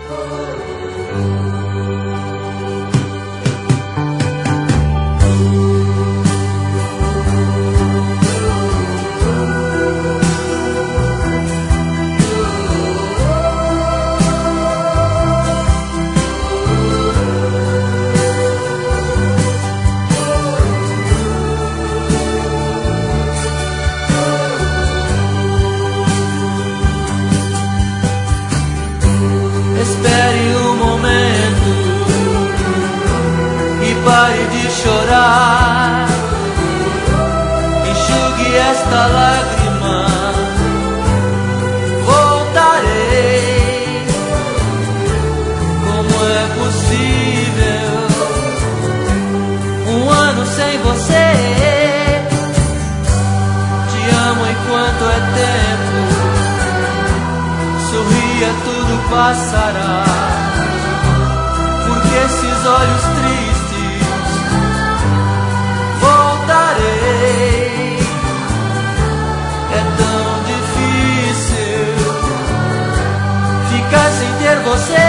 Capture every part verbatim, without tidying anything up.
Espere um momento e pare de chorar. Enxugue esta lágrima. Voltarei. Como é possível um ano sem você? Te amo enquanto é tempo. Sorria, tudo passará. Porque esses olhos tristes voltarei. É tão difícil ficar sem ter você.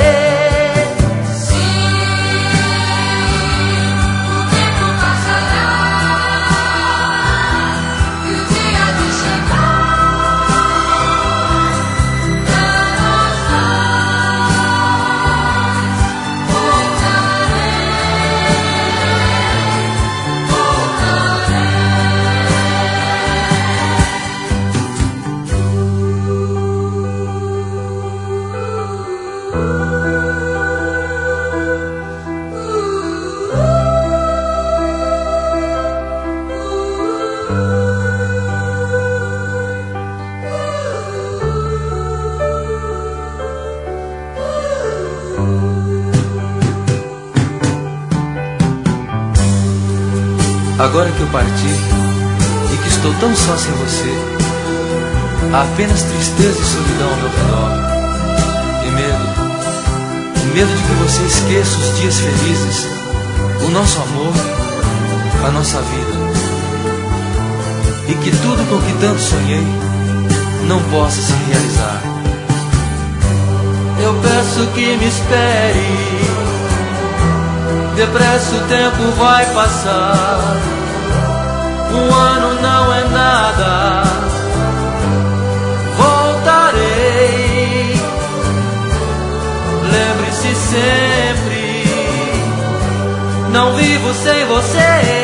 Agora que eu parti e que estou tão só sem você, há apenas tristeza e solidão ao meu redor. E medo, medo de que você esqueça os dias felizes, o nosso amor, a nossa vida. E que tudo com que tanto sonhei não possa se realizar. Eu peço que me espere. Depressa o tempo vai passar. Um ano não é nada. Voltarei. Lembre-se sempre, não vivo sem você.